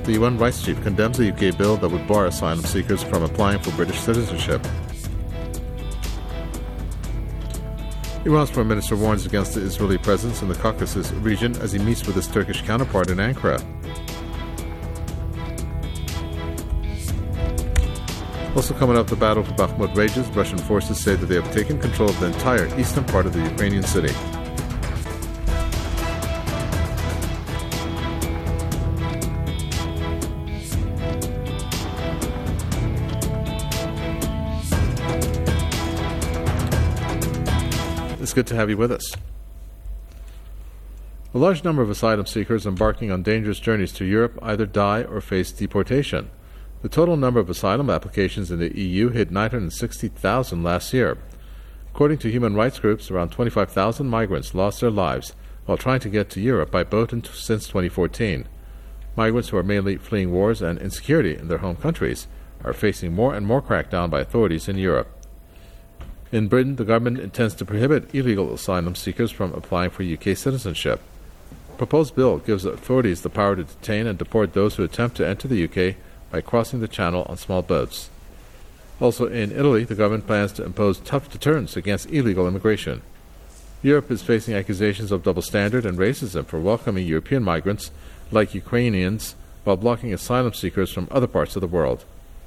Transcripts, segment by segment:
The UN Rights Chief condemns the UK bill that would bar asylum seekers from applying for British citizenship. Iran's Foreign Minister warns against the Israeli presence in the Caucasus region as he meets with his Turkish counterpart in Ankara. Also coming up, the battle for Bakhmut rages. Russian forces say that they have taken control of the entire eastern part of the Ukrainian city. It's good to have you with us. A large number of asylum seekers embarking on dangerous journeys to Europe either die or face deportation. The total number of asylum applications in the EU hit 960,000 last year. According to human rights groups, around 25,000 migrants lost their lives while trying to get to Europe by boat since 2014. Migrants who are mainly fleeing wars and insecurity in their home countries are facing more and more crackdown by authorities in Europe. In Britain, the government intends to prohibit illegal asylum seekers from applying for UK citizenship. The proposed bill gives authorities the power to detain and deport those who attempt to enter the UK by crossing the channel on small boats. Also in Italy, the government plans to impose tough deterrents against illegal immigration. Europe is facing accusations of double standard and racism for welcoming European migrants like Ukrainians while blocking asylum seekers from other parts of the world.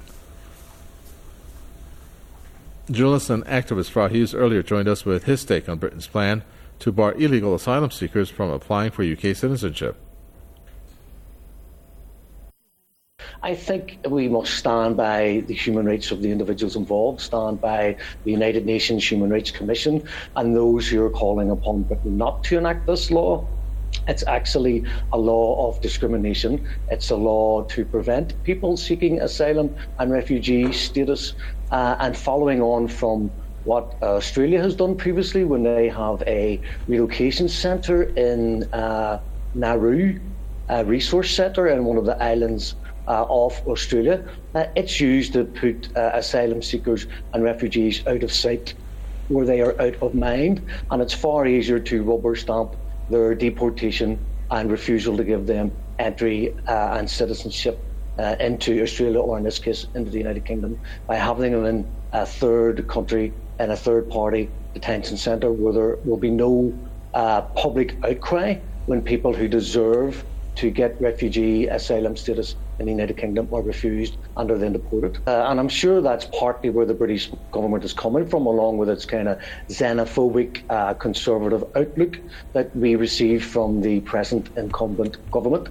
Journalist and activist Fra Hughes earlier joined us with his take on Britain's plan to bar illegal asylum seekers from applying for UK citizenship. I think we must stand by the human rights of the individuals involved, stand by the United Nations Human Rights Commission and those who are calling upon Britain not to enact this law. It's actually a law of discrimination. It's a law to prevent people seeking asylum and refugee status. And following on from what Australia has done previously when they have a relocation centre in Nauru, a resource centre in one of the islands off Australia, it's used to put asylum seekers and refugees out of sight where they are out of mind, and it's far easier to rubber stamp their deportation and refusal to give them entry and citizenship into Australia, or in this case into the United Kingdom, by having them in a third country in a third party detention centre where there will be no public outcry when people who deserve to get refugee asylum status in the United Kingdom are refused and are then deported. And I'm sure that's partly where the British government is coming from, along with its kind of xenophobic, conservative outlook that we receive from the present incumbent government.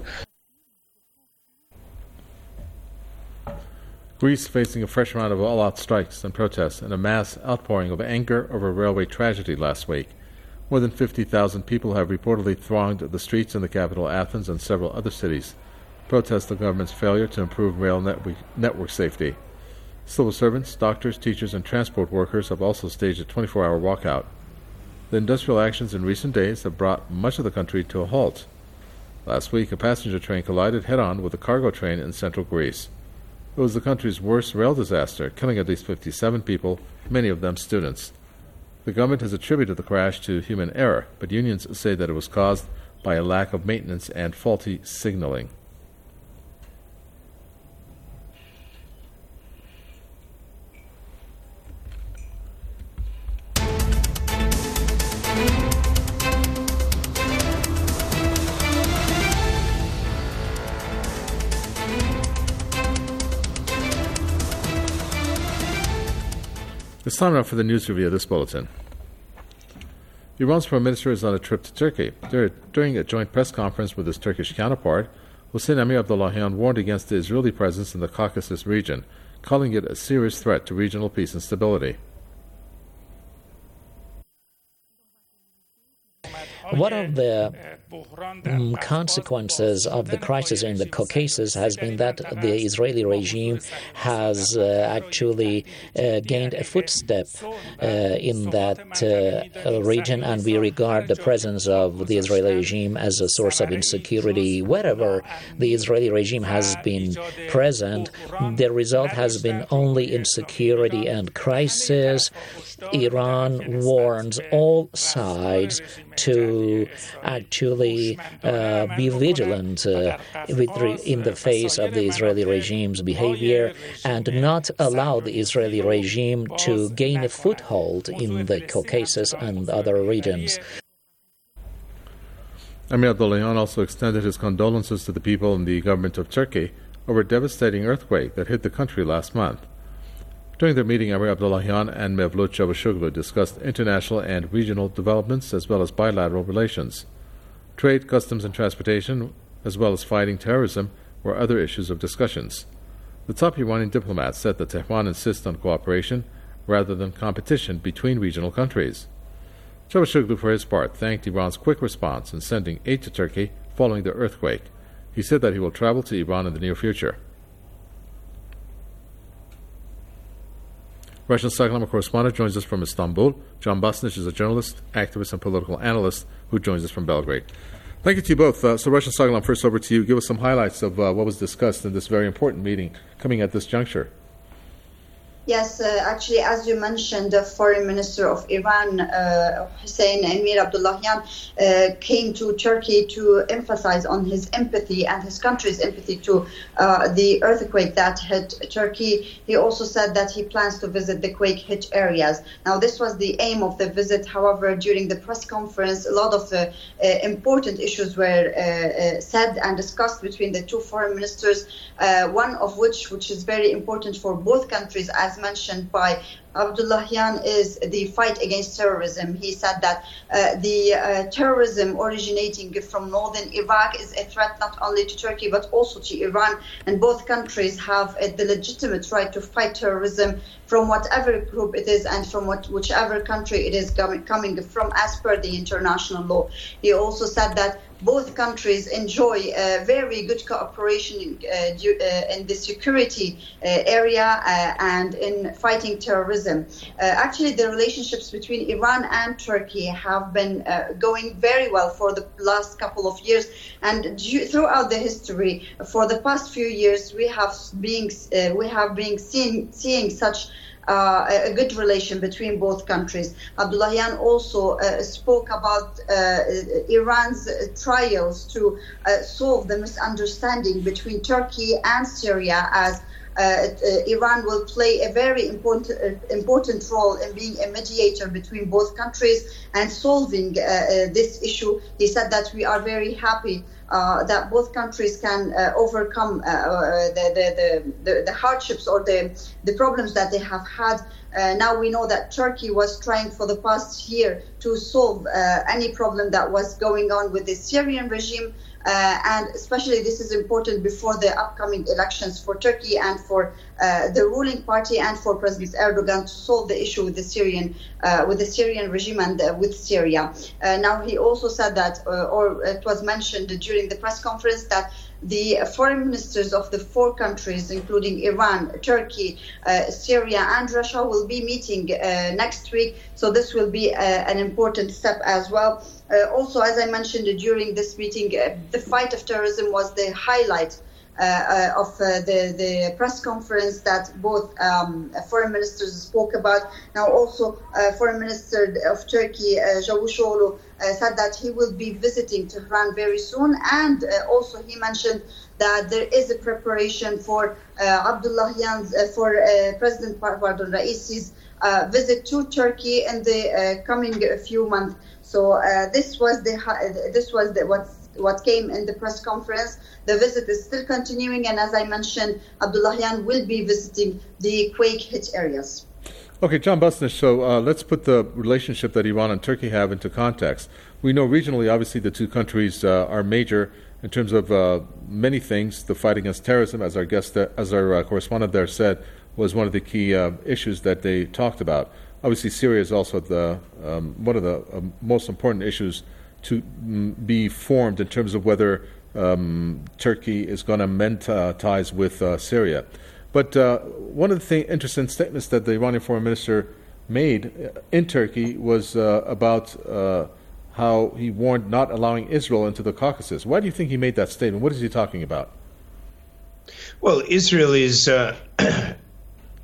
Greece facing a fresh round of all-out strikes and protests and a mass outpouring of anger over a railway tragedy last week. More than 50,000 people have reportedly thronged the streets in the capital Athens and several other cities to protest the government's failure to improve rail network safety. Civil servants, doctors, teachers, and transport workers have also staged a 24-hour walkout. The industrial actions in recent days have brought much of the country to a halt. Last week, a passenger train collided head-on with a cargo train in central Greece. It was the country's worst rail disaster, killing at least 57 people, many of them students. The government has attributed the crash to human error, but unions say that it was caused by a lack of maintenance and faulty signaling. It's time now for the news review of this bulletin. Iran's Prime Minister is on a trip to Turkey. During a joint press conference with his Turkish counterpart, Hossein Amir Abdullahian warned against the Israeli presence in the Caucasus region, calling it a serious threat to regional peace and stability. One of the consequences of the crisis in the Caucasus has been that the Israeli regime has actually gained a footstep in that region, and we regard the presence of the Israeli regime as a source of insecurity. Wherever the Israeli regime has been present, the result has been only insecurity and crisis. Iran warns all sides to actually be vigilant in the face of the Israeli regime's behavior and not allow the Israeli regime to gain a foothold in the Caucasus and other regions. Amir Abdullahian also extended his condolences to the people and the government of Turkey over a devastating earthquake that hit the country last month. During their meeting, Amir Abdullahian and Mevlut Çavuşoğlu discussed international and regional developments as well as bilateral relations. Trade, customs, and transportation, as well as fighting terrorism, were other issues of discussions. The top Iranian diplomat said that Tehran insists on cooperation rather than competition between regional countries. Çavuşoğlu, for his part, thanked Iran's quick response in sending aid to Turkey following the earthquake. He said that he will travel to Iran in the near future. Russian Saglam correspondent joins us from Istanbul. John Bosnich is a journalist, activist, and political analyst who joins us from Belgrade. Thank you to you both. So Russian Saglam, first over to you. Give us some highlights of what was discussed in this very important meeting coming at this juncture. Yes, actually, as you mentioned, the Foreign Minister of Iran, Hossein Amir Abdullahian, came to Turkey to emphasize on his empathy and his country's empathy to the earthquake that hit Turkey. He also said that he plans to visit the quake-hit areas. Now, this was the aim of the visit. However, during the press conference, a lot of important issues were said and discussed between the two foreign ministers, one of which is very important for both countries, as mentioned by Abdullahian, is the fight against terrorism. He said that the terrorism originating from northern Iraq is a threat not only to Turkey but also to Iran, and both countries have the legitimate right to fight terrorism from whatever group it is and from whichever country it is coming from, as per the international law. He also said that both countries enjoy very good cooperation in the security area and in fighting terrorism. Actually, the relationships between Iran and Turkey have been going very well for the last couple of years, and throughout the history, for the past few years, we have been seeing such a good relation between both countries. Abdullahian also spoke about Iran's trials to solve the misunderstanding between Turkey and Syria, as Iran will play a very important role in being a mediator between both countries and solving this issue. He said that we are very happy that both countries can overcome the hardships or the problems that they have had. Now we know that Turkey was trying for the past year to solve any problem that was going on with the Syrian regime. And especially this is important before the upcoming elections for Turkey and for the ruling party and for President Erdogan to solve the issue with the Syrian regime and with Syria. Now he also said that, or it was mentioned during the press conference, that the foreign ministers of the four countries, including Iran, Turkey, Syria, and Russia, will be meeting next week. So this will be an important step as well. Also, as I mentioned during this meeting, the fight of terrorism was the highlight of the press conference that both foreign ministers spoke about. Now also, Foreign Minister of Turkey, Çavuşoğlu, said that he will be visiting Tehran very soon, and also he mentioned that there is a preparation for Abdullahian's, for President Raisi's visit to Turkey in the coming few months. So this was what came in the press conference. The visit is still continuing, and as I mentioned, Abdullahian will be visiting the quake-hit areas. Okay, John Bosnich, so let's put the relationship that Iran and Turkey have into context. We know regionally, obviously, the two countries are major in terms of many things. The fight against terrorism, as our correspondent there said, was one of the key issues that they talked about. Obviously, Syria is also one of the most important issues to be formed in terms of whether Turkey is going to mend ties with Syria. But one of the interesting statements that the Iranian foreign minister made in Turkey was about how he warned not allowing Israel into the Caucasus. Why do you think he made that statement? What is he talking about? Well, Israel is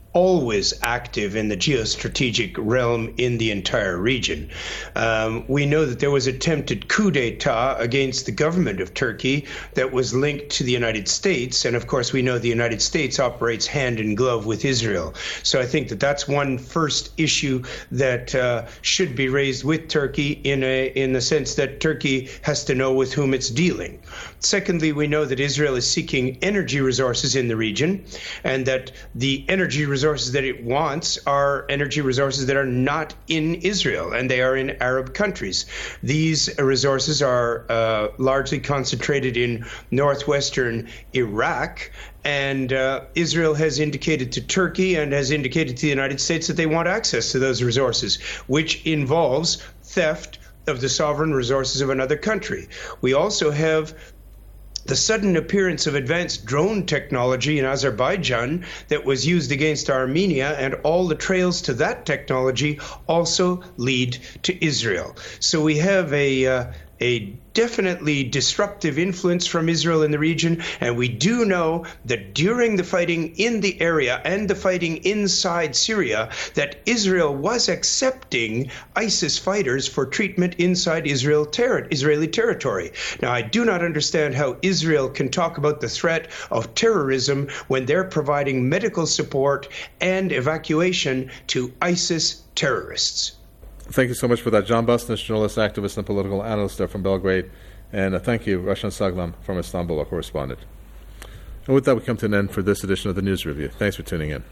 always active in the geostrategic realm in the entire region. We know that there was attempted coup d'etat against the government of Turkey that was linked to the United States. And of course, we know the United States operates hand in glove with Israel. So I think that that's one first issue that should be raised with Turkey in the sense that Turkey has to know with whom it's dealing. Secondly, we know that Israel is seeking energy resources in the region, and that the energy resources that it wants are energy resources that are not in Israel, and they are in Arab countries. These resources are largely concentrated in northwestern Iraq, and Israel has indicated to Turkey and has indicated to the United States that they want access to those resources, which involves theft of the sovereign resources of another country. We also have the sudden appearance of advanced drone technology in Azerbaijan that was used against Armenia, and all the trails to that technology also lead to Israel. So we have a definitely disruptive influence from Israel in the region, and we do know that during the fighting in the area and the fighting inside Syria, that Israel was accepting ISIS fighters for treatment inside Israeli territory. Now, I do not understand how Israel can talk about the threat of terrorism when they're providing medical support and evacuation to ISIS terrorists. Thank you so much for that. John Busnich, journalist, activist, and political analyst there from Belgrade. And thank you, Rashan Saglam from Istanbul, our correspondent. And with that, we come to an end for this edition of the News Review. Thanks for tuning in.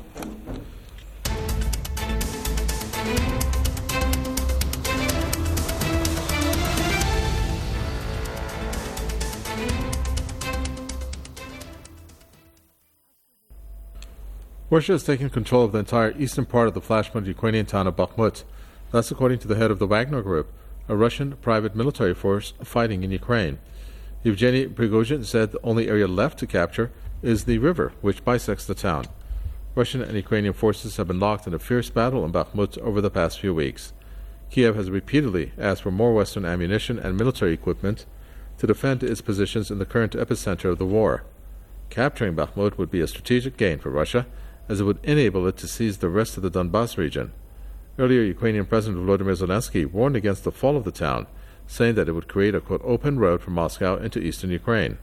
Russia has taken control of the entire eastern part of the flashpoint Ukrainian town of Bakhmut. That's according to the head of the Wagner Group, a Russian private military force fighting in Ukraine. Yevgeny Prigozhin said the only area left to capture is the river, which bisects the town. Russian and Ukrainian forces have been locked in a fierce battle in Bakhmut over the past few weeks. Kiev has repeatedly asked for more Western ammunition and military equipment to defend its positions in the current epicenter of the war. Capturing Bakhmut would be a strategic gain for Russia, as it would enable it to seize the rest of the Donbas region. Earlier, Ukrainian President Volodymyr Zelensky warned against the fall of the town, saying that it would create a, quote, open road from Moscow into eastern Ukraine.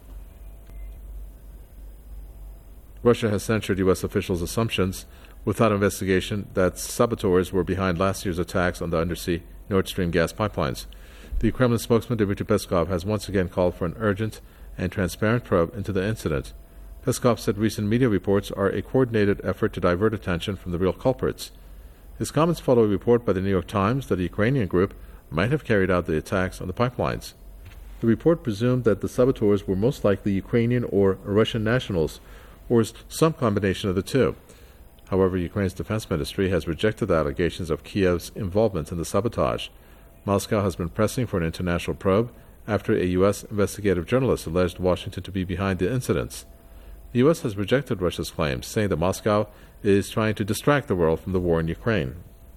Russia has censured U.S. officials' assumptions without investigation that saboteurs were behind last year's attacks on the undersea Nord Stream gas pipelines. The Kremlin spokesman Dmitry Peskov has once again called for an urgent and transparent probe into the incident. Peskov said recent media reports are a coordinated effort to divert attention from the real culprits. His comments follow a report by the New York Times that the Ukrainian group might have carried out the attacks on the pipelines. The report presumed that the saboteurs were most likely Ukrainian or Russian nationals, or some combination of the two. However, Ukraine's defense ministry has rejected the allegations of Kiev's involvement in the sabotage. Moscow has been pressing for an international probe after a U.S. investigative journalist alleged Washington to be behind the incidents. The U.S. has rejected Russia's claims, saying that Moscow is trying to distract the world from the war in Ukraine.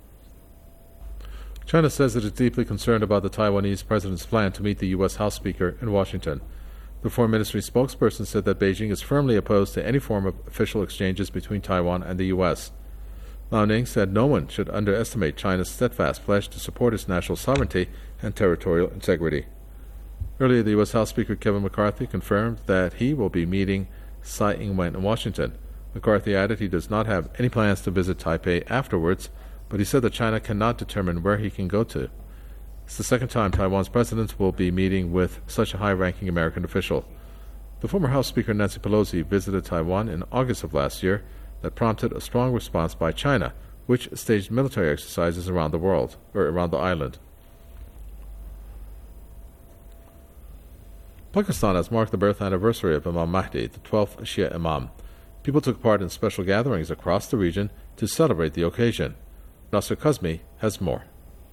China says it is deeply concerned about the Taiwanese president's plan to meet the U.S. House Speaker in Washington. The Foreign Ministry spokesperson said that Beijing is firmly opposed to any form of official exchanges between Taiwan and the U.S. Liaoning said no one should underestimate China's steadfast pledge to support its national sovereignty and territorial integrity. Earlier, the U.S. House Speaker Kevin McCarthy confirmed that he will be meeting Tsai Ing-wen in Washington. McCarthy added he does not have any plans to visit Taipei afterwards, but he said that China cannot determine where he can go to. It's the second time Taiwan's president will be meeting with such a high-ranking American official. The former House Speaker Nancy Pelosi visited Taiwan in August of last year that prompted a strong response by China, which staged military exercises around the island. Pakistan has marked the birth anniversary of Imam Mahdi, the 12th Shia Imam. People took part in special gatherings across the region to celebrate the occasion. Nasser Kazmi has more.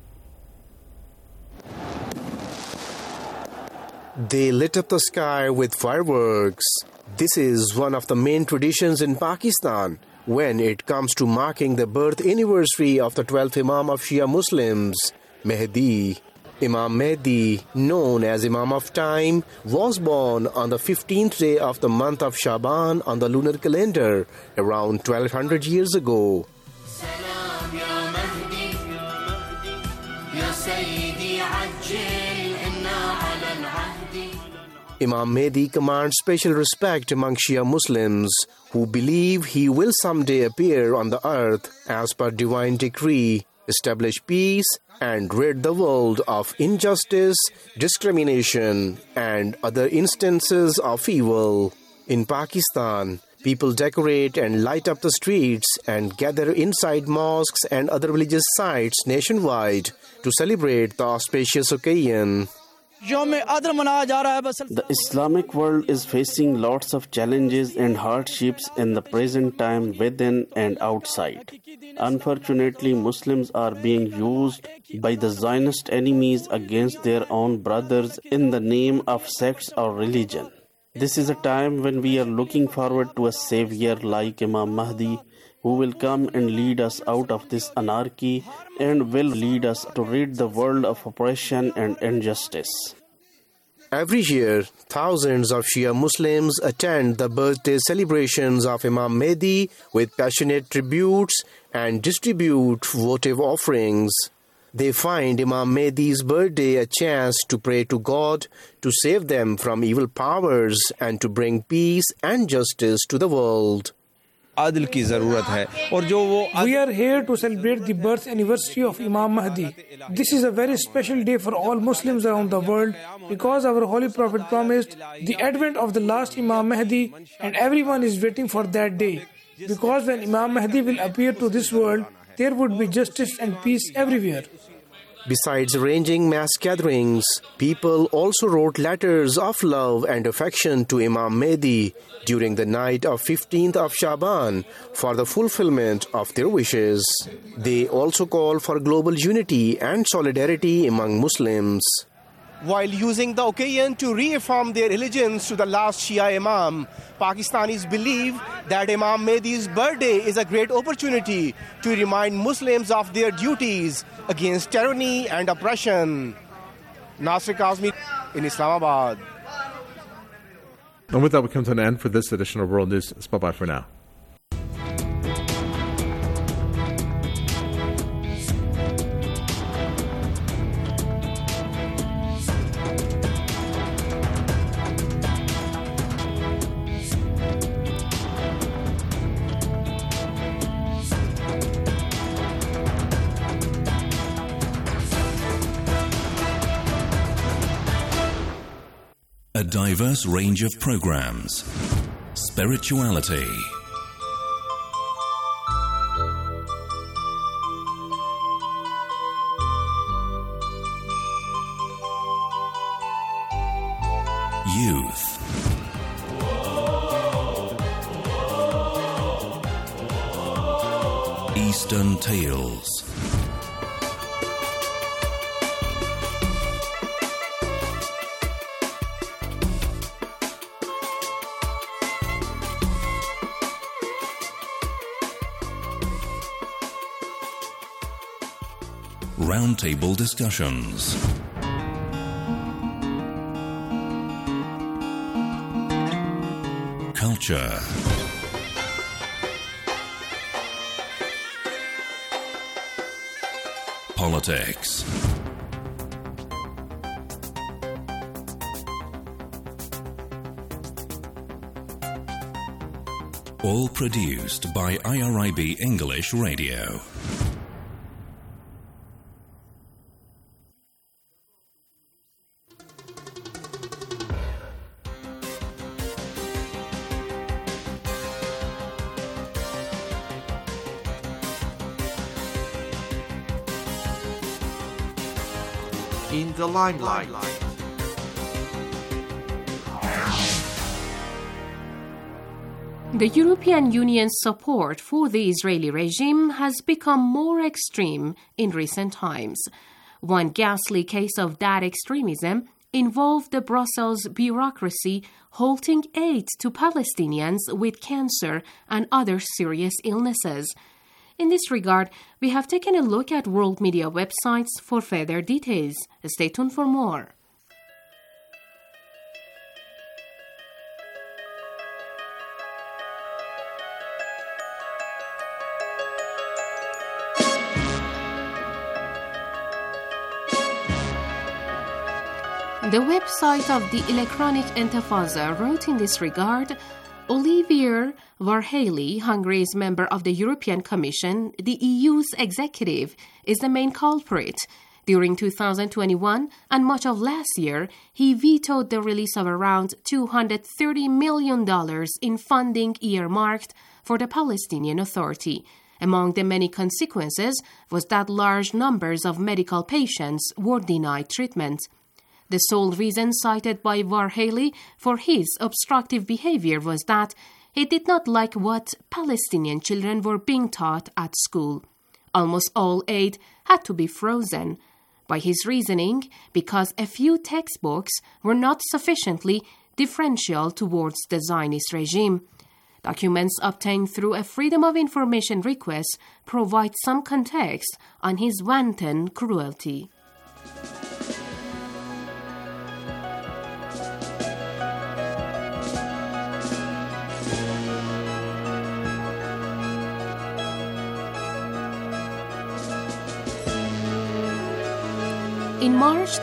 They lit up the sky with fireworks. This is one of the main traditions in Pakistan when it comes to marking the birth anniversary of the 12th Imam of Shia Muslims, Mahdi. Imam Mahdi, known as Imam of Time, was born on the 15th day of the month of Shaban on the lunar calendar around 1200 years ago. Imam Mahdi commands special respect among Shia Muslims who believe he will someday appear on the earth as per divine decree, establish peace and rid the world of injustice, discrimination and other instances of evil. In Pakistan, people decorate and light up the streets and gather inside mosques and other religious sites nationwide to celebrate the auspicious occasion. The Islamic world is facing lots of challenges and hardships in the present time within and outside. Unfortunately, Muslims are being used by the Zionist enemies against their own brothers in the name of sects or religion. This is a time when we are looking forward to a savior like Imam Mahdi, who will come and lead us out of this anarchy and will lead us to rid the world of oppression and injustice. Every year, thousands of Shia Muslims attend the birthday celebrations of Imam Mahdi with passionate tributes and distribute votive offerings. They find Imam Mahdi's birthday a chance to pray to God to save them from evil powers and to bring peace and justice to the world. We are here to celebrate the birth anniversary of Imam Mahdi. This is a very special day for all Muslims around the world because our Holy Prophet promised the advent of the last Imam Mahdi and everyone is waiting for that day. Because when Imam Mahdi will appear to this world, there would be justice and peace everywhere. Besides arranging mass gatherings, people also wrote letters of love and affection to Imam Mahdi during the night of 15th of Shaban for the fulfillment of their wishes. They also call for global unity and solidarity among Muslims. While using the occasion to reaffirm their allegiance to the last Shia Imam, Pakistanis believe that Imam Mahdi's birthday is a great opportunity to remind Muslims of their duties against tyranny and oppression. Nasir Kazmi in Islamabad. And with that, we come to an end for this edition of World News. Bye-bye for now. A diverse range of programs. Spirituality. Youth. Eastern Tales. Roundtable discussions. Culture. Politics. All produced by IRIB English Radio. In the limelight. The European Union's support for the Israeli regime has become more extreme in recent times. One ghastly case of that extremism involved the Brussels bureaucracy halting aid to Palestinians with cancer and other serious illnesses. In this regard, we have taken a look at world media websites for further details. Stay tuned for more. The website of the Electronic Intifada wrote in this regard, Olivier Varhelyi, Hungary's member of the European Commission, the EU's executive, is the main culprit. During 2021 and much of last year, he vetoed the release of around $230 million in funding earmarked for the Palestinian Authority. Among the many consequences was that large numbers of medical patients were denied treatment. The sole reason cited by Varhelyi for his obstructive behavior was that he did not like what Palestinian children were being taught at school. Almost all aid had to be frozen. By his reasoning, because a few textbooks were not sufficiently differential towards the Zionist regime. Documents obtained through a Freedom of Information request provide some context on his wanton cruelty. In March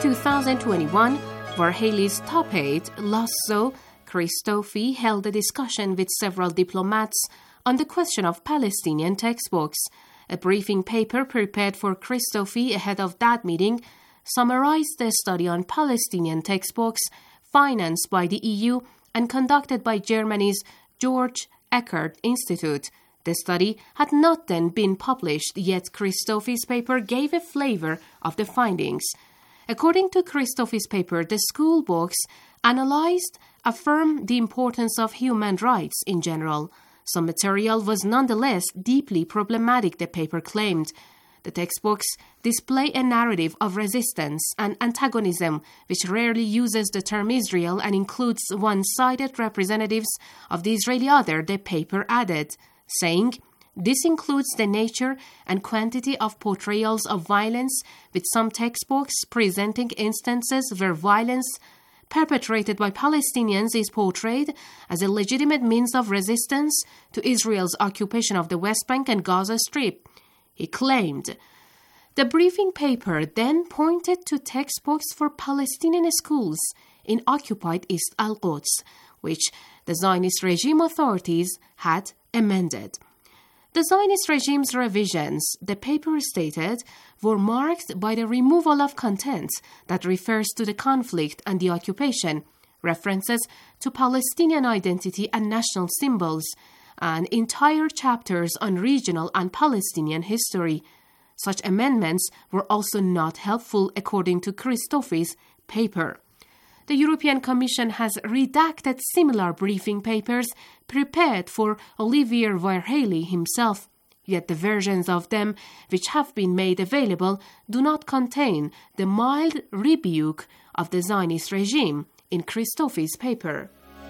2021, Varhelyi's top aide, Laszlo Krisztofi, held a discussion with several diplomats on the question of Palestinian textbooks. A briefing paper prepared for Krisztofi ahead of that meeting summarized the study on Palestinian textbooks financed by the EU and conducted by Germany's George Eckert Institute. The study had not then been published, yet Krisztofi's paper gave a flavor of the findings. According to Krisztofi's paper, the school books analyzed affirm the importance of human rights in general. Some material was nonetheless deeply problematic, the paper claimed. The textbooks display a narrative of resistance and antagonism, which rarely uses the term Israel and includes one-sided representatives of the Israeli other, the paper added, saying, this includes the nature and quantity of portrayals of violence, with some textbooks presenting instances where violence perpetrated by Palestinians is portrayed as a legitimate means of resistance to Israel's occupation of the West Bank and Gaza Strip, he claimed. The briefing paper then pointed to textbooks for Palestinian schools in occupied East Al-Quds, which the Zionist regime authorities had amended. The Zionist regime's revisions, the paper stated, were marked by the removal of content that refers to the conflict and the occupation, references to Palestinian identity and national symbols, and entire chapters on regional and Palestinian history. Such amendments were also not helpful, according to Krisztofi's paper. The European Commission has redacted similar briefing papers prepared for Olivier Varhelyi himself, yet the versions of them which have been made available do not contain the mild rebuke of the Zionist regime in Krisztofi's paper.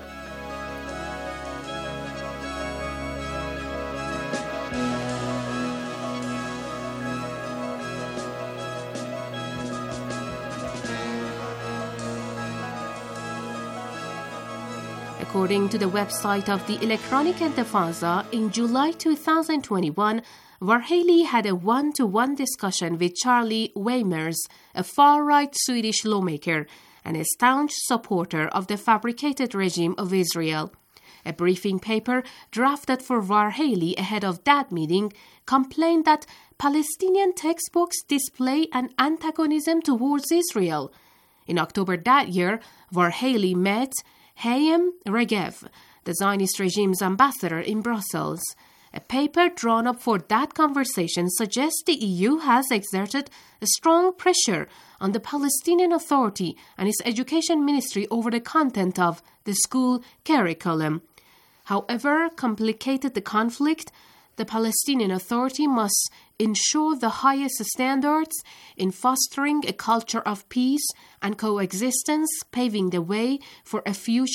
According to the website of the Electronic Intifada, in July 2021, Varhelyi had a one-to-one discussion with Charlie Weimers, a far-right Swedish lawmaker and a staunch supporter of the fabricated regime of Israel. A briefing paper drafted for Varhelyi ahead of that meeting complained that Palestinian textbooks display an antagonism towards Israel. In October that year, Varhelyi met Hayam Regev, the Zionist regime's ambassador in Brussels. A paper drawn up for that conversation suggests the EU has exerted a strong pressure on the Palestinian Authority and its education ministry over the content of the school curriculum. However complicated the conflict, the Palestinian Authority must ensure the highest standards in fostering a culture of peace and coexistence, paving the way for a future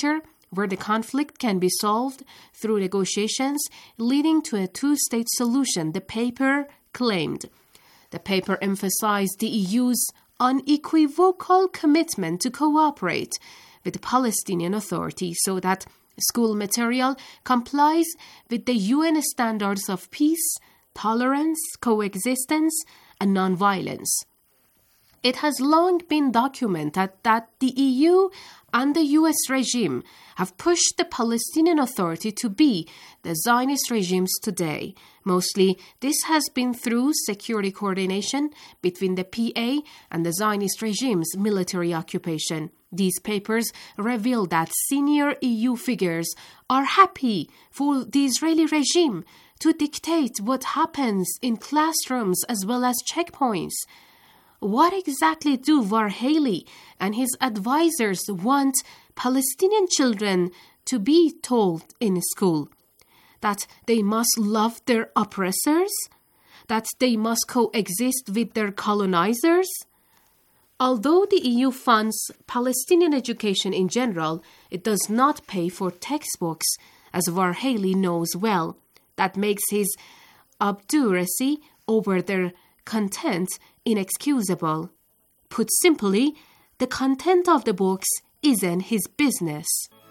where the conflict can be solved through negotiations leading to a two-state solution, the paper claimed. The paper emphasized the EU's unequivocal commitment to cooperate with the Palestinian Authority so that school material complies with the UN standards of peace, tolerance, coexistence, and nonviolence. It has long been documented that the EU and the US regime have pushed the Palestinian Authority to be the Zionist regimes today. Mostly, this has been through security coordination between the PA and the Zionist regime's military occupation. These papers reveal that senior EU figures are happy for the Israeli regime to dictate what happens in classrooms as well as checkpoints. What exactly do Varhelyi and his advisors want Palestinian children to be told in school? That they must love their oppressors? That they must coexist with their colonizers? Although the EU funds Palestinian education in general, it does not pay for textbooks, as Varhelyi knows well. That makes his obduracy over their content inexcusable. Put simply, the content of the books isn't his business.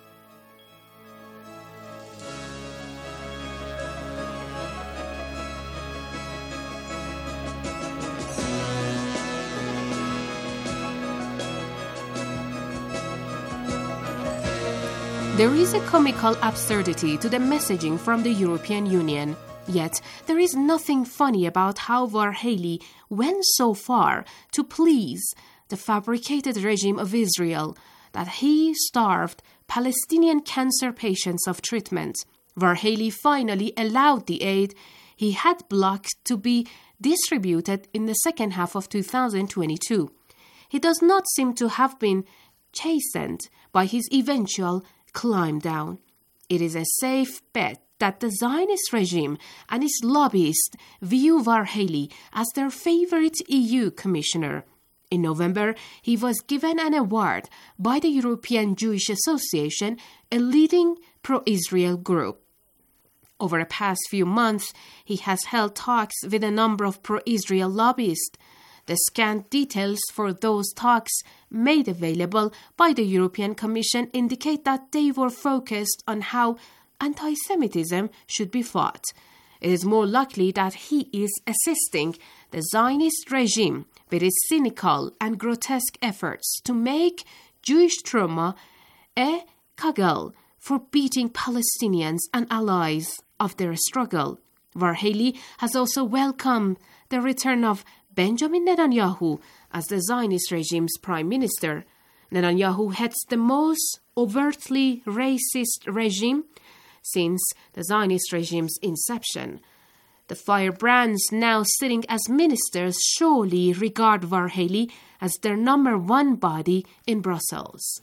There is a comical absurdity to the messaging from the European Union. Yet, there is nothing funny about how Varhelyi went so far to please the fabricated regime of Israel that he starved Palestinian cancer patients of treatment. Varhelyi finally allowed the aid he had blocked to be distributed in the second half of 2022. He does not seem to have been chastened by his eventual climb down. It is a safe bet that the Zionist regime and its lobbyists view Varhelyi as their favorite EU commissioner. In November, he was given an award by the European Jewish Association, a leading pro-Israel group. Over the past few months, he has held talks with a number of pro-Israel lobbyists. The scant details for those talks made available by the European Commission indicate that they were focused on how anti-Semitism should be fought. It is more likely that he is assisting the Zionist regime with its cynical and grotesque efforts to make Jewish trauma a cudgel for beating Palestinians and allies of their struggle. Varhelyi has also welcomed the return of Benjamin Netanyahu as the Zionist regime's prime minister. Netanyahu heads the most overtly racist regime since the Zionist regime's inception. The firebrands now sitting as ministers surely regard Varhelyi as their number one body in Brussels.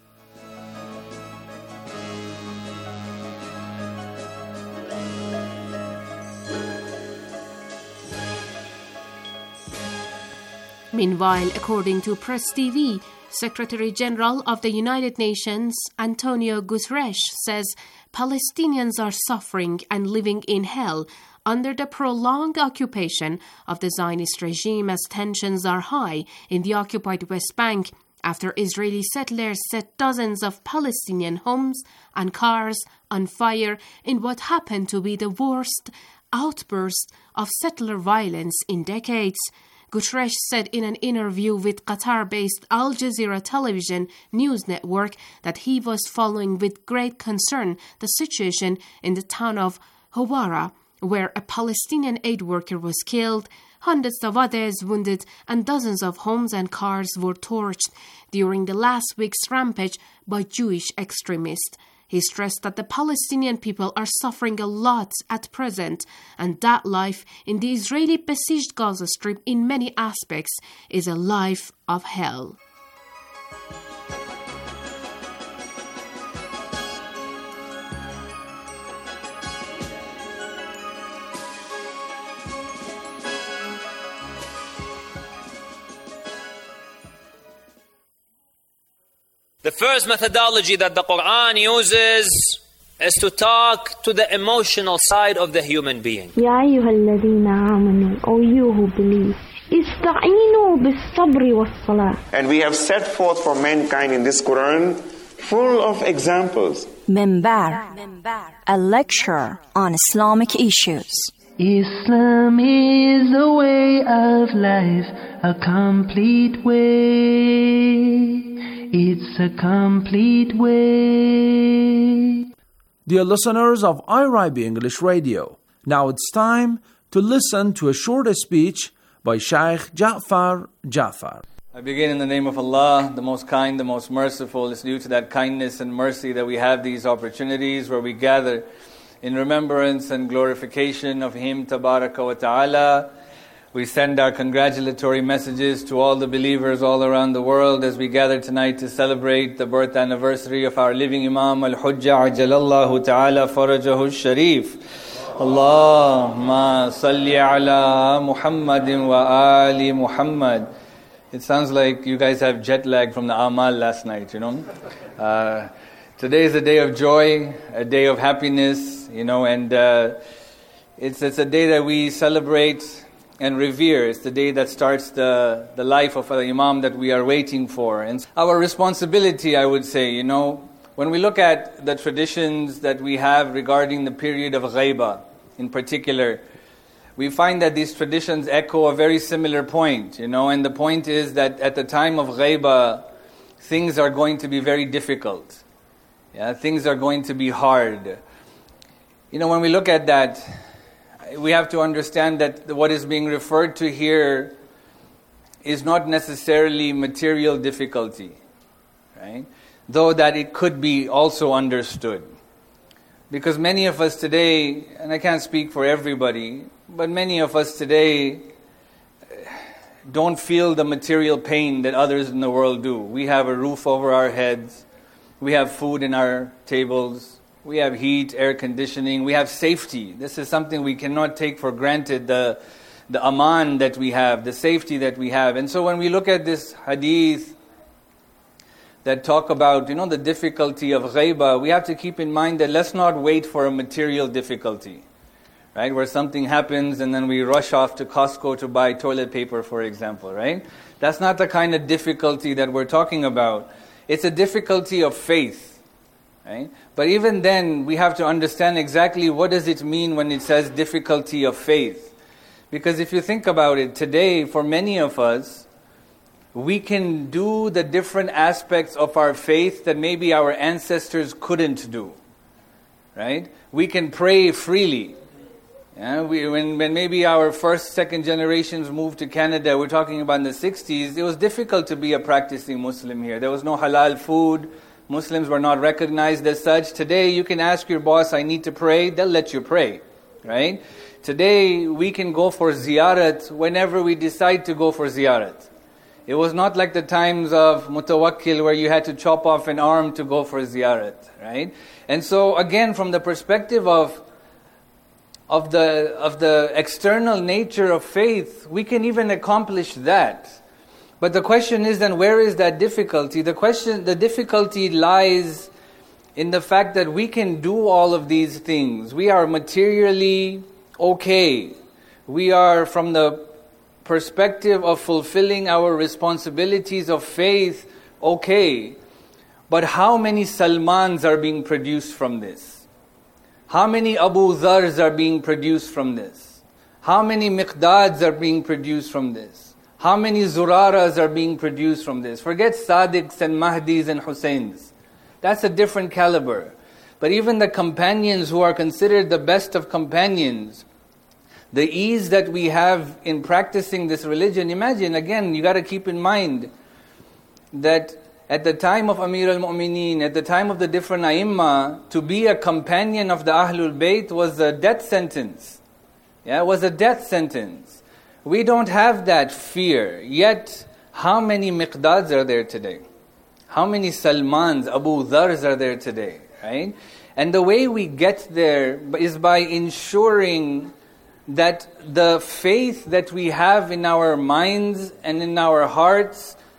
Meanwhile, according to Press TV, Secretary General of the United Nations, Antonio Guterres, says Palestinians are suffering and living in hell under the prolonged occupation of the Zionist regime as tensions are high in the occupied West Bank after Israeli settlers set dozens of Palestinian homes and cars on fire in what happened to be the worst outburst of settler violence in decades. Guterres said in an interview with Qatar-based Al Jazeera television news network that he was following with great concern the situation in the town of Hawara, where a Palestinian aid worker was killed, hundreds of others wounded, and dozens of homes and cars were torched during the last week's rampage by Jewish extremists. He stressed that the Palestinian people are suffering a lot at present and that life in the Israeli besieged Gaza Strip in many aspects is a life of hell. The first methodology that the Quran uses is to talk to the emotional side of the human being. يا أيها الذين آمنوا, O you who believe, استعينوا بالصبر والصلاة. And we have set forth for mankind in this Quran full of examples. Minbar, a lecture on Islamic issues. Islam is a way of life, a complete way. It's a complete way. Dear listeners of IRIB English Radio, now it's time to listen to a short speech by Shaykh Ja'far Ja'far. I begin in the name of Allah, the most kind, the most merciful. It's due to that kindness and mercy that we have these opportunities where we gather in remembrance and glorification of Him, Tabaraka wa Ta'ala. We send our congratulatory messages to all the believers all around the world as we gather tonight to celebrate the birth anniversary of our living Imam Al-Hujjah Ajalallahu Ta'ala Farajahu Sharif. Allahumma salli ala Muhammadin wa ali Muhammad. It sounds like you guys have jet lag from the Amal last night, you know. Today is a day of joy, a day of happiness, you know, and it's a day that we celebrate and revere. It's the day that starts the life of the Imam that we are waiting for. And our responsibility, I would say, you know, when we look at the traditions that we have regarding the period of Ghaiba in particular, we find that these traditions echo a very similar point, you know, and the point is that at the time of Ghaiba, things are going to be very difficult. Yeah, things are going to be hard. You know, when we look at that, we have to understand that what is being referred to here is not necessarily material difficulty, right? Though that it could be also understood. Because many of us today, and I can't speak for everybody, but many of us today don't feel the material pain that others in the world do. We have a roof over our heads, we have food in our tables, we have heat, air conditioning, we have safety. This is something we cannot take for granted, the aman that we have, the safety that we have. And so when we look at this hadith that talk about, you know, the difficulty of ghaiba, we have to keep in mind that let's not wait for a material difficulty, right? Where something happens and then we rush off to Costco to buy toilet paper, for example, right? That's not the kind of difficulty that we're talking about. It's a difficulty of faith. Right? But even then, we have to understand exactly what does it mean when it says difficulty of faith. Because if you think about it, today, for many of us, we can do the different aspects of our faith that maybe our ancestors couldn't do. Right? We can pray freely. Yeah? When maybe our first, second generations moved to Canada, we're talking about in the 60s, it was difficult to be a practicing Muslim here. There was no halal food. Muslims were not recognized as such. Today, you can ask your boss, I need to pray, they'll let you pray, right? Today, we can go for ziyarat whenever we decide to go for ziyarat. It was not like the times of Mutawakkil where you had to chop off an arm to go for ziyarat, right? And so, again, from the perspective of the external nature of faith, we can even accomplish that. But the question is then, where is that difficulty? The difficulty lies in the fact that we can do all of these things. We are materially okay. We are, from the perspective of fulfilling our responsibilities of faith, okay. But how many Salmans are being produced from this? How many Abu Dhars are being produced from this? How many Miqdads are being produced from this? How many Zuraras are being produced from this? Forget Sadiqs and Mahdis and Husains. That's a different caliber. But even the companions who are considered the best of companions, the ease that we have in practicing this religion, imagine, again, you got to keep in mind that at the time of Amir al-Mu'mineen, at the time of the different A'immah, to be a companion of the Ahlul Bayt was a death sentence. Yeah, it was a death sentence. We don't have that fear. Yet, how many Miqdads are there today? How many Salmans, Abu Dhars are there today? Right? And the way we get there is by ensuring that the faith that we have in our minds and in our hearts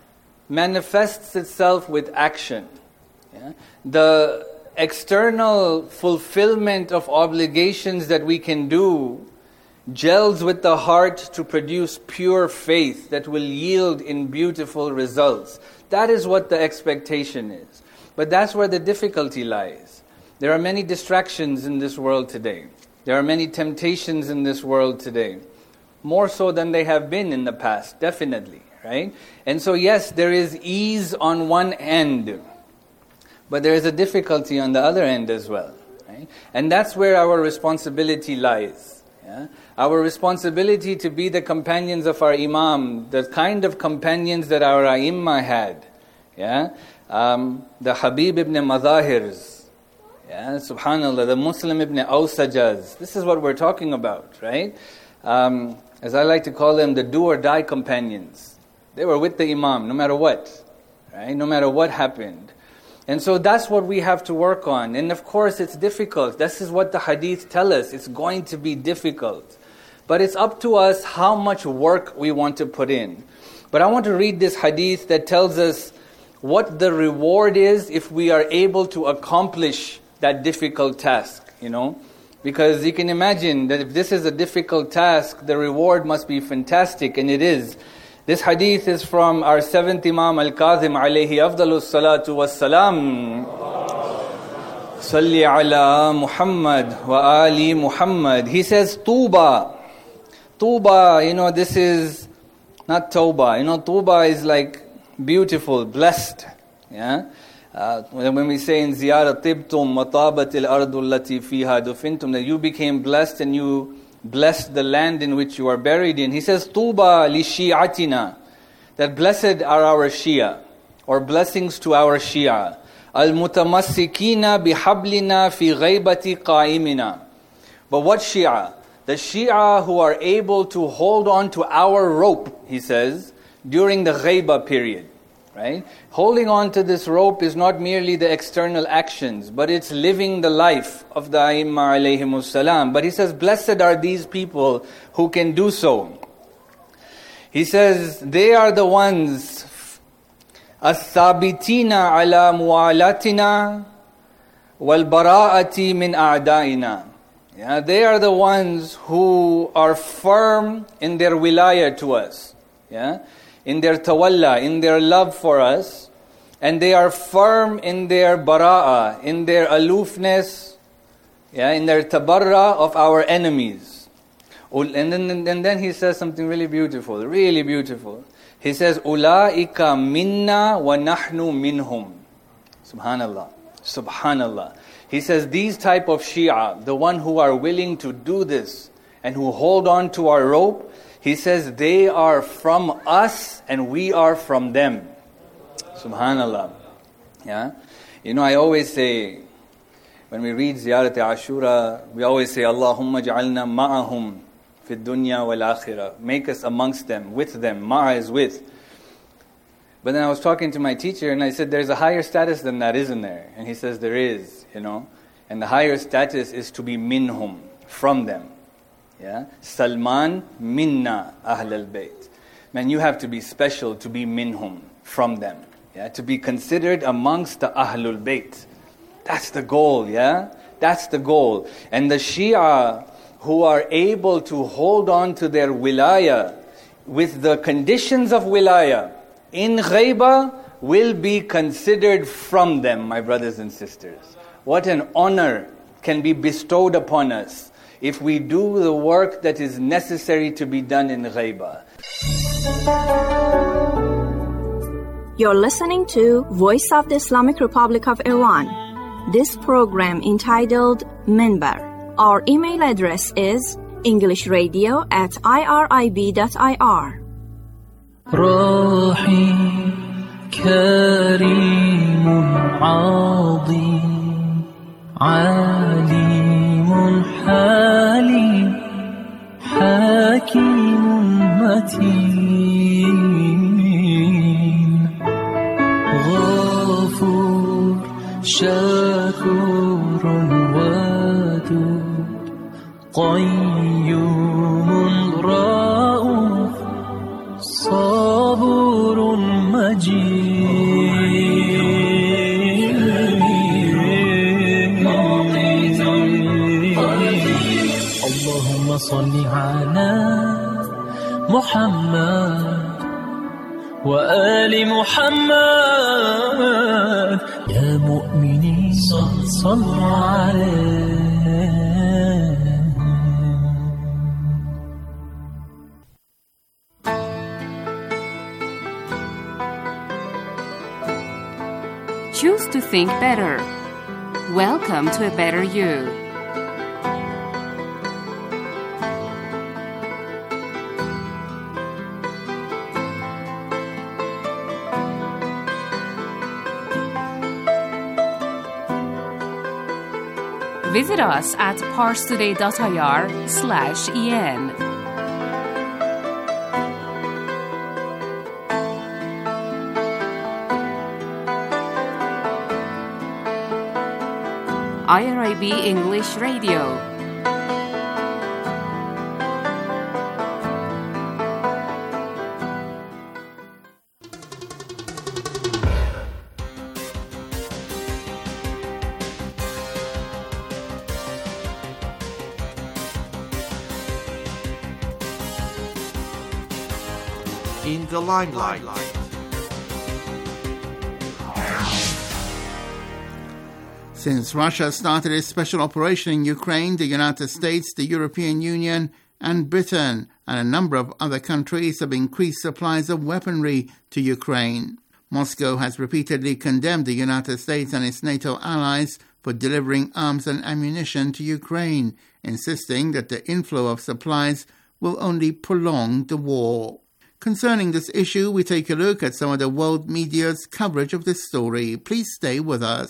manifests itself with action. Yeah? The external fulfillment of obligations that we can do gels with the heart to produce pure faith that will yield in beautiful results. That is what the expectation is. But that's where the difficulty lies. There are many distractions in this world today. There are many temptations in this world today. More so than they have been in the past, definitely, right? And so yes, there is ease on one end, but there is a difficulty on the other end as well, right? And that's where our responsibility lies. Yeah? Our responsibility to be the companions of our Imam, the kind of companions that our A'immah had. Yeah? The Habib ibn Madahirs, yeah? Subhanallah, the Muslim ibn Awsajaz. This is what we're talking about, right? As I like to call them, the do or die companions. They were with the Imam, no matter what, right? No matter what happened. And so that's what we have to work on. And of course it's difficult. This is what the hadith tell us. It's going to be difficult. But it's up to us how much work we want to put in. But I want to read this hadith that tells us what the reward is if we are able to accomplish that difficult task, you know. Because you can imagine that if this is a difficult task, the reward must be fantastic, and it is. This hadith is from our 7th Imam Al-Kazim alayhi afdalus salatu wassalam. Salli ala Muhammad wa ali Muhammad. He says, Tuba. Tuba, you know, this is not Tawbah. You know, Tuba is like beautiful, blessed. Yeah. When we say in Ziyarah Tibtum wa tabatil ardu allati fiha dufintum, that you became blessed and you blessed the land in which you are buried in. He says, Tuba li shi'atina, that blessed are our Shia, or blessings to our Shia. Al-mutamassikina bihablina fi ghaibati qa'imina. But what Shia? The Shia who are able to hold on to our rope, he says, during the ghaiba period. Right? Holding on to this rope is not merely the external actions, but it's living the life of the A'immah alayhimus salam. But he says, blessed are these people who can do so. He says, they are the ones, as-sabitina ala mu'alatina wal bara'ati min a'da'ina. Yeah, they are the ones who are firm in their wilayah to us. Yeah. In their tawalla, in their love for us, and they are firm in their bara'a, in their aloofness, yeah, in their tabarra of our enemies. And then he says something really beautiful, really beautiful. He says, Ula'ika minna wa nahnu minhum. Subhanallah, Subhanallah. He says, these type of Shia, the one who are willing to do this, and who hold on to our rope, he says, they are from us and we are from them. Subhanallah. Yeah. You know, I always say, when we read Ziyarat Ashura, we always say, Allahumma ja'alna ma'ahum fi dunya wal akhirah. Make us amongst them, with them. Ma'a is with. But then I was talking to my teacher and I said, there's a higher status than that, isn't there? And he says, there is, you know. And the higher status is to be minhum, from them. Yeah, Salman minna ahl al-bayt. Man, you have to be special to be minhum, from them. Yeah, to be considered amongst the ahlul bayt. That's the goal, yeah? That's the goal. And the Shia who are able to hold on to their wilaya with the conditions of wilaya in ghaiba will be considered from them, my brothers and sisters. What an honor can be bestowed upon us if we do the work that is necessary to be done in ghaiba. You're listening to Voice of the Islamic Republic of Iran. This program entitled Minbar. Our email address is englishradio@irib.ir. راحي كريم عظيم عليم حليم حكيم متين غفور شكور ودود قيوم رؤوف صبور مجيد محمد وآل محمد يا مؤمنين صلوا عليه. Choose to think better. Welcome to a better you. Visit us at parstoday.ir/en. IRIB English Radio. In the limelight. Since Russia started its special operation in Ukraine, the United States, the European Union, and Britain, and a number of other countries have increased supplies of weaponry to Ukraine. Moscow has repeatedly condemned the United States and its NATO allies for delivering arms and ammunition to Ukraine, insisting that the inflow of supplies will only prolong the war. Concerning this issue, we take a look at some of the world media's coverage of this story. Please stay with us.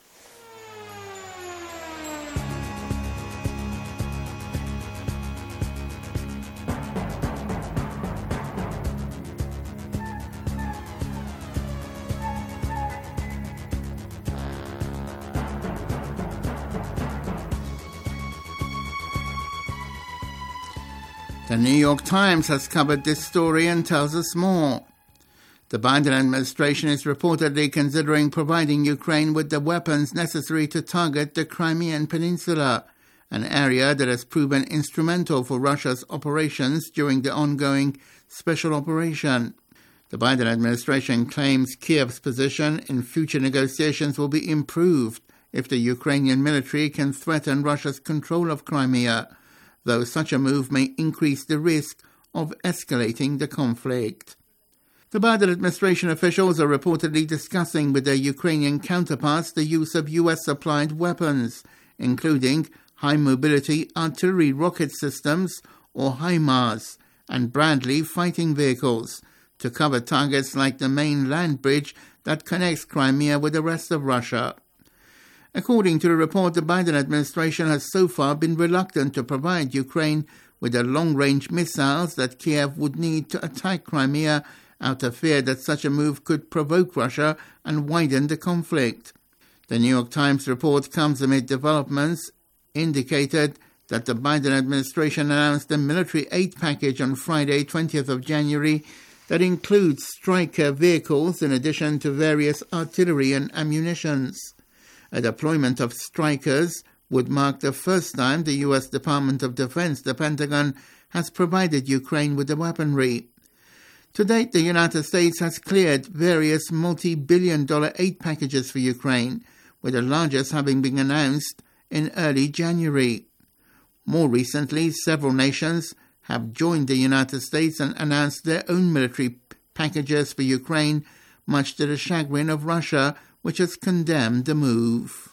The New York Times has covered this story and tells us more. The Biden administration is reportedly considering providing Ukraine with the weapons necessary to target the Crimean Peninsula, an area that has proven instrumental for Russia's operations during the ongoing special operation. The Biden administration claims Kiev's position in future negotiations will be improved if the Ukrainian military can threaten Russia's control of Crimea, though such a move may increase the risk of escalating the conflict. The Biden administration officials are reportedly discussing with their Ukrainian counterparts the use of US-supplied weapons, including high-mobility artillery rocket systems, or HIMARS, and Bradley fighting vehicles, to cover targets like the main land bridge that connects Crimea with the rest of Russia. According to the report, the Biden administration has so far been reluctant to provide Ukraine with the long-range missiles that Kiev would need to attack Crimea out of fear that such a move could provoke Russia and widen the conflict. The New York Times report comes amid developments indicated that the Biden administration announced a military aid package on Friday, 20th of January, that includes Stryker vehicles in addition to various artillery and ammunitions. A deployment of Strykers would mark the first time the U.S. Department of Defense, the Pentagon, has provided Ukraine with the weaponry. To date, the United States has cleared various multi-billion-dollar aid packages for Ukraine, with the largest having been announced in early January. More recently, several nations have joined the United States and announced their own military packages for Ukraine, much to the chagrin of Russia, which has condemned the move.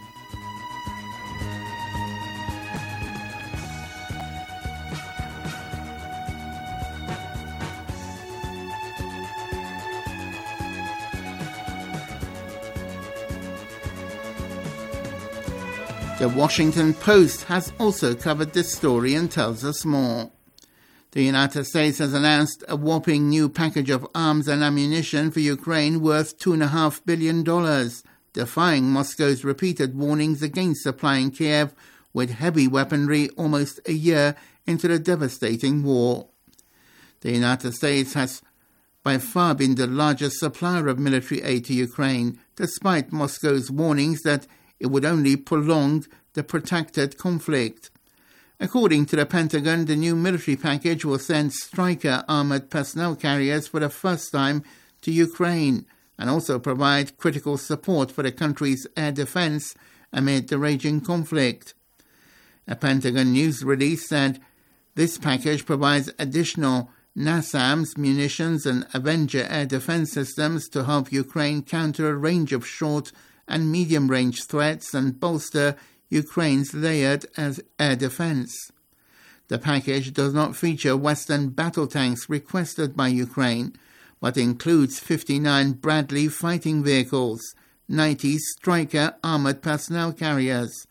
The Washington Post has also covered this story and tells us more. The United States has announced a whopping new package of arms and ammunition for Ukraine worth $2.5 billion, defying Moscow's repeated warnings against supplying Kiev with heavy weaponry almost a year into the devastating war. The United States has by far been the largest supplier of military aid to Ukraine, despite Moscow's warnings that it would only prolong the protracted conflict. According to the Pentagon, the new military package will send Stryker armored personnel carriers for the first time to Ukraine and also provide critical support for the country's air defense amid the raging conflict. A Pentagon news release said this package provides additional NASAMS munitions and Avenger air defense systems to help Ukraine counter a range of short and medium-range threats and bolster Ukraine's layered air defense. The package does not feature Western battle tanks requested by Ukraine, but includes 59 Bradley fighting vehicles, 90 Stryker armored personnel carriers,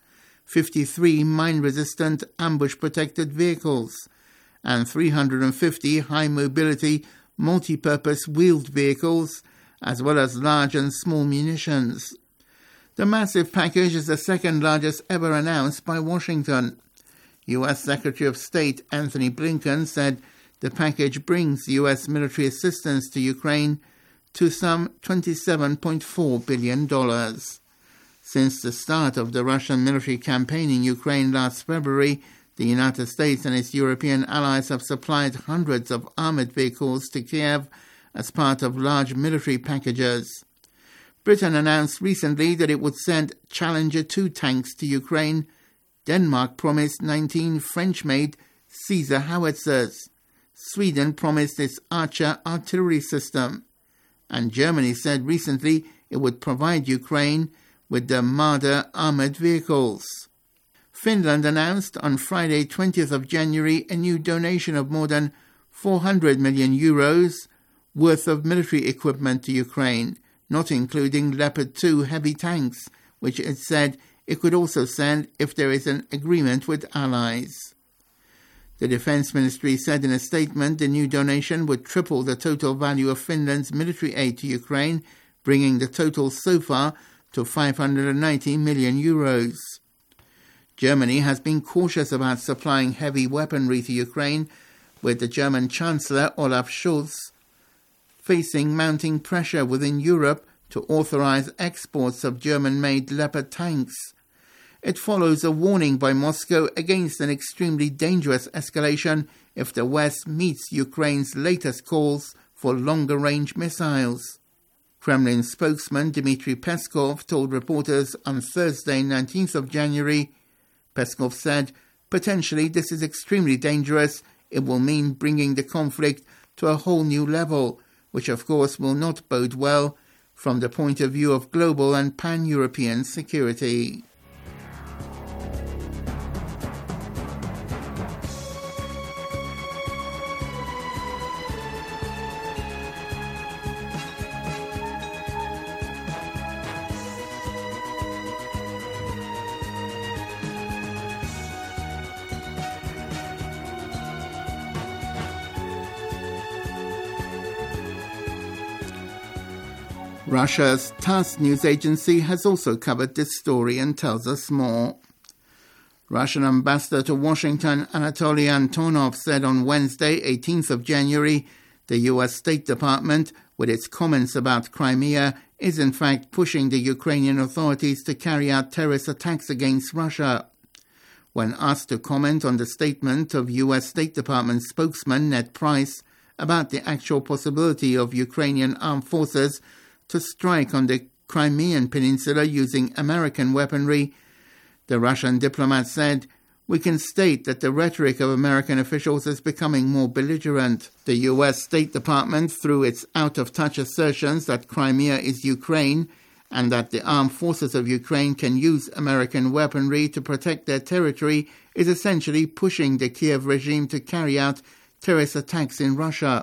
53 mine-resistant ambush-protected vehicles, and 350 high-mobility multi-purpose wheeled vehicles, as well as large and small munitions. The massive package is the second largest ever announced by Washington. U.S. Secretary of State Anthony Blinken said the package brings U.S. military assistance to Ukraine to some $27.4 billion. Since the start of the Russian military campaign in Ukraine last February, the United States and its European allies have supplied hundreds of armored vehicles to Kiev as part of large military packages. Britain announced recently that it would send Challenger 2 tanks to Ukraine. Denmark promised 19 French-made Caesar howitzers. Sweden promised its Archer artillery system. And Germany said recently it would provide Ukraine with the Marder armoured vehicles. Finland announced on Friday 20th of January a new donation of more than 400 million euros worth of military equipment to Ukraine, not including Leopard 2 heavy tanks, which it said it could also send if there is an agreement with allies. The Defence Ministry said in a statement the new donation would triple the total value of Finland's military aid to Ukraine, bringing the total so far to 590 million euros. Germany has been cautious about supplying heavy weaponry to Ukraine, with the German Chancellor Olaf Scholz facing mounting pressure within Europe to authorize exports of German-made Leopard tanks. It follows a warning by Moscow against an extremely dangerous escalation if the West meets Ukraine's latest calls for longer-range missiles. Kremlin spokesman Dmitry Peskov told reporters on Thursday, 19th of January, Peskov said, potentially this is extremely dangerous. It will mean bringing the conflict to a whole new level, which of course will not bode well from the point of view of global and pan-European security. Russia's TASS news agency has also covered this story and tells us more. Russian ambassador to Washington Anatoly Antonov said on Wednesday, 18th of January, the U.S. State Department, with its comments about Crimea, is in fact pushing the Ukrainian authorities to carry out terrorist attacks against Russia. When asked to comment on the statement of U.S. State Department spokesman Ned Price about the actual possibility of Ukrainian armed forces to strike on the Crimean Peninsula using American weaponry, the Russian diplomat said, "We can state that the rhetoric of American officials is becoming more belligerent. The U.S. State Department, through its out-of-touch assertions that Crimea is Ukraine and that the armed forces of Ukraine can use American weaponry to protect their territory, is essentially pushing the Kiev regime to carry out terrorist attacks in Russia."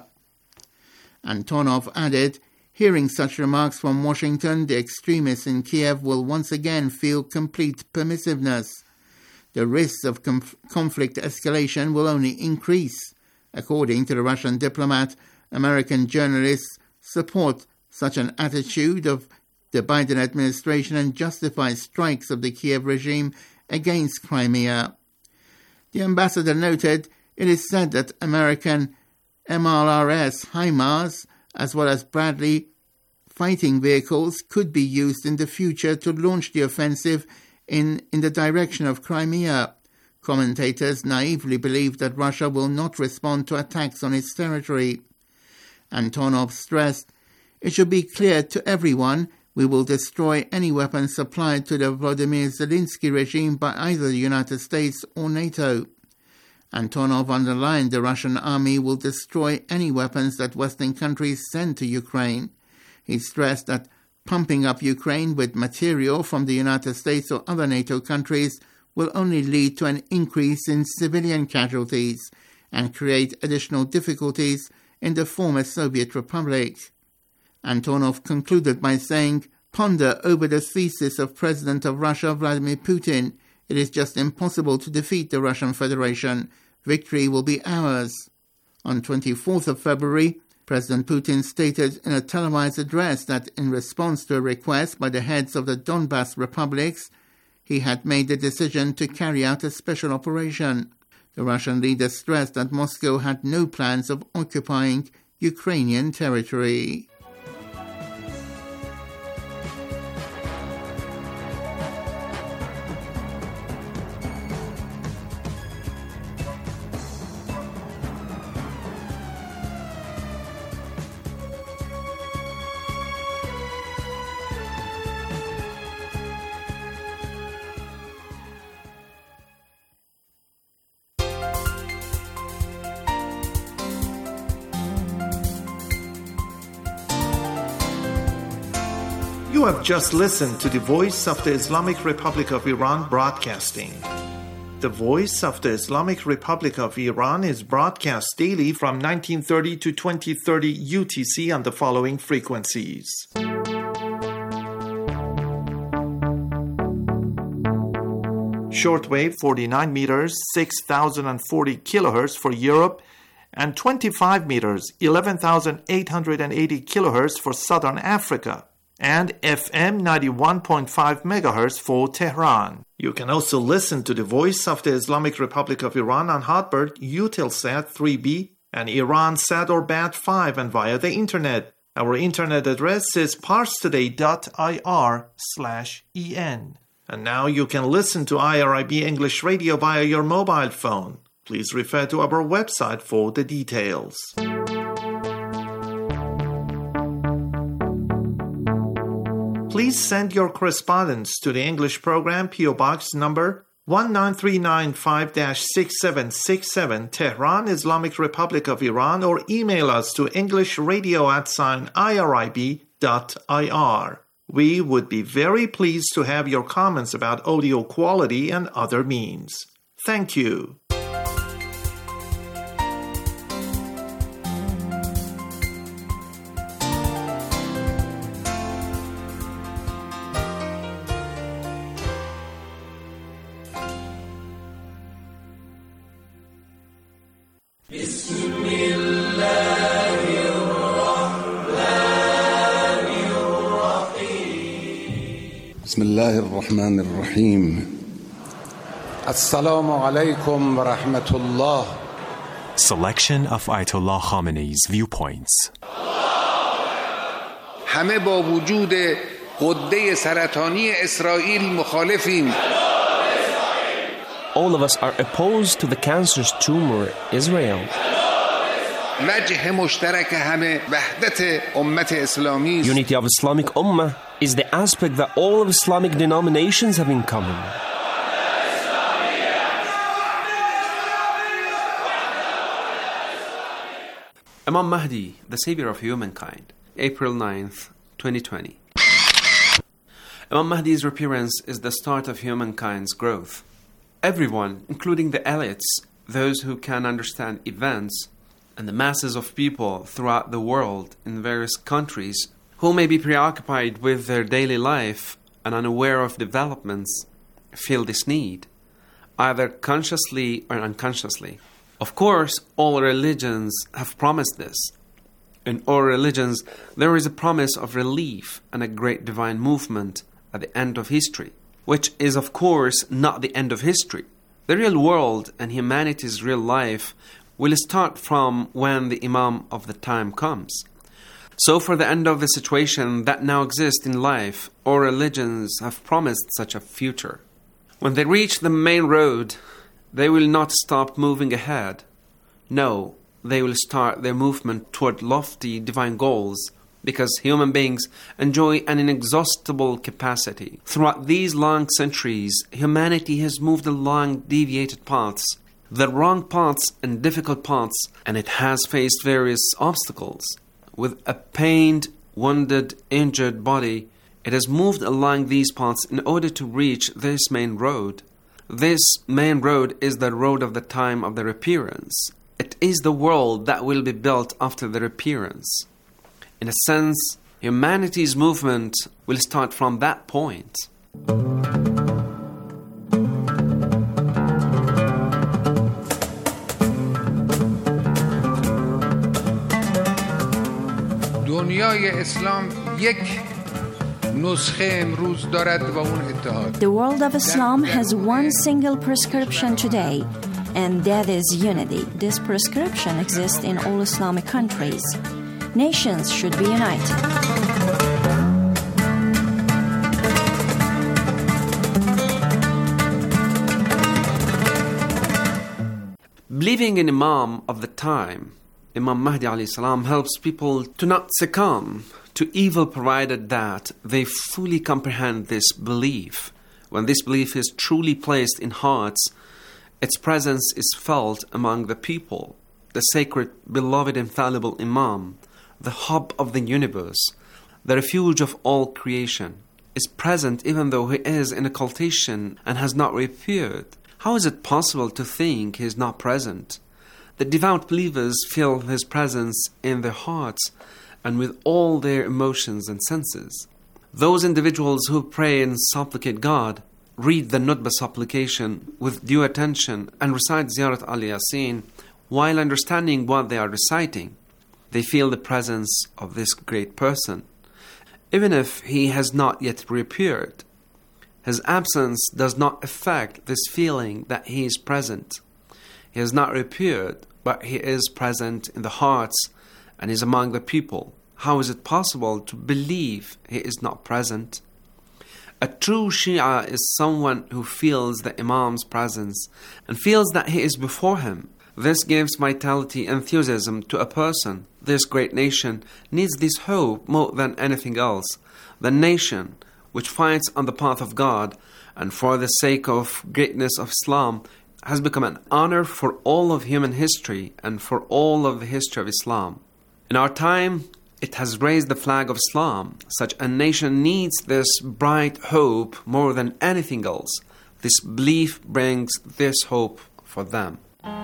Antonov added, "Hearing such remarks from Washington, the extremists in Kiev will once again feel complete permissiveness. The risks of conflict escalation will only increase." According to the Russian diplomat, American journalists support such an attitude of the Biden administration and justify strikes of the Kiev regime against Crimea. The ambassador noted it is said that American MLRS HIMARS as well as Bradley fighting vehicles could be used in the future to launch the offensive in the direction of Crimea. Commentators naively believe that Russia will not respond to attacks on its territory. Antonov stressed, "It should be clear to everyone we will destroy any weapons supplied to the Vladimir Zelensky regime by either the United States or NATO." Antonov underlined the Russian army will destroy any weapons that Western countries send to Ukraine. He stressed that pumping up Ukraine with material from the United States or other NATO countries will only lead to an increase in civilian casualties and create additional difficulties in the former Soviet Republic. Antonov concluded by saying, "Ponder over the thesis of President of Russia Vladimir Putin. It is just impossible to defeat the Russian Federation. Victory will be ours." On 24th of February, President Putin stated in a televised address that in response to a request by the heads of the Donbas republics, he had made the decision to carry out a special operation. The Russian leader stressed that Moscow had no plans of occupying Ukrainian territory. You have just listened to the Voice of the Islamic Republic of Iran broadcasting. The Voice of the Islamic Republic of Iran is broadcast daily from 1930 to 2030 UTC on the following frequencies. Shortwave 49 meters, 6040 kilohertz for Europe, and 25 meters, 11,880 kilohertz for Southern Africa, and FM 91.5 megahertz for Tehran. You can also listen to the Voice of the Islamic Republic of Iran on Hotbird, Eutelsat 3B, and Iransat or Bat5 and via the internet. Our internet address is parstoday.ir/en. And now you can listen to IRIB English Radio via your mobile phone. Please refer to our website for the details. Please send your correspondence to the English program, P.O. Box number 19395-6767, Tehran, Islamic Republic of Iran, or email us to englishradio@irib.ir. We would be very pleased to have your comments about audio quality and other means. Thank you. بسم الله الرحمن الرحيم السلام عليكم ورحمة الله. Selection of Ayatollah Khamenei's viewpoints. همه با وجود غده سرطانی اسرائیل مخالفیم. All of us are opposed to the cancerous tumor Israel. وجه مشترک همه وحدت امت اسلامی. Unity of Islamic Ummah is the aspect that all of Islamic denominations have in common. Imam Mahdi, the savior of humankind, April 9th, 2020. Imam Mahdi's appearance is the start of humankind's growth. Everyone, including the elites, those who can understand events, and the masses of people throughout the world in various countries who may be preoccupied with their daily life and unaware of developments, feel this need, either consciously or unconsciously. Of course, all religions have promised this. In all religions, there is a promise of relief and a great divine movement at the end of history, which is, of course, not the end of history. The real world and humanity's real life will start from when the Imam of the time comes. So for the end of the situation that now exists in life, all religions have promised such a future. When they reach the main road They will not stop moving ahead. No, they will start their movement toward lofty divine goals, because human beings enjoy an inexhaustible capacity. Throughout these long centuries, humanity has moved along deviated paths, the wrong paths and difficult paths, and it has faced various obstacles. With a pained, wounded, injured body, it has moved along these paths in order to reach this main road. This main road is the road of the time of their appearance. It is the world that will be built after their appearance. In a sense, humanity's movement will start from that point. دنیای اسلام یک نسخه امروز دارد و اون اتحاد. The world of Islam has one single prescription today, and that is unity. This prescription exists in all Islamic countries. Nations should be united. Believing in Imam of the time, Imam Mahdi alayhi salam helps people to not succumb to evil, provided that they fully comprehend this belief. When this belief is truly placed in hearts, its presence is felt among the people. The sacred, beloved, infallible Imam, the hub of the universe, the refuge of all creation, is present even though he is in occultation and has not reappeared. How is it possible to think he is not present? The devout believers feel his presence in their hearts and with all their emotions and senses. Those individuals who pray and supplicate God, read the Nutbah supplication with due attention and recite Ziyarat al-Yasin while understanding what they are reciting. They feel the presence of this great person, even if he has not yet reappeared. His absence does not affect this feeling that he is present. He has not reappeared, but he is present in the hearts and is among the people. How is it possible to believe he is not present? A true Shia is someone who feels the Imam's presence and feels that he is before him. This gives vitality, enthusiasm to a person. This great nation needs this hope more than anything else. The nation which fights on the path of God and for the sake of greatness of Islam has become an honor for all of human history and for all of the history of Islam. In our time, it has raised the flag of Islam. Such a nation needs this bright hope more than anything else. This belief brings this hope for them.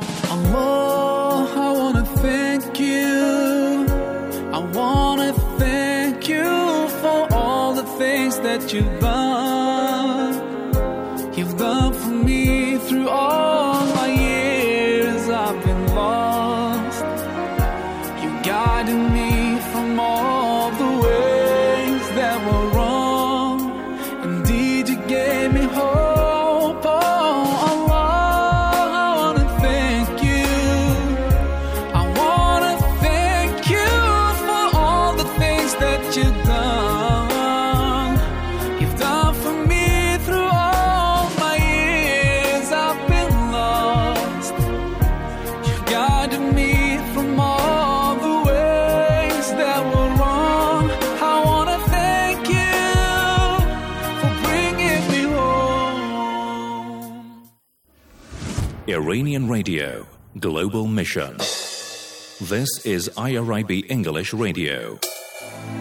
Allah, I want to thank you. I want to thank you for all the things that you've done. You've done for me through all my years I've been lost. You guided me from all the ways that were wrong. Indeed, you gave me hope. Iranian Radio, Global Mission. This is IRIB English Radio.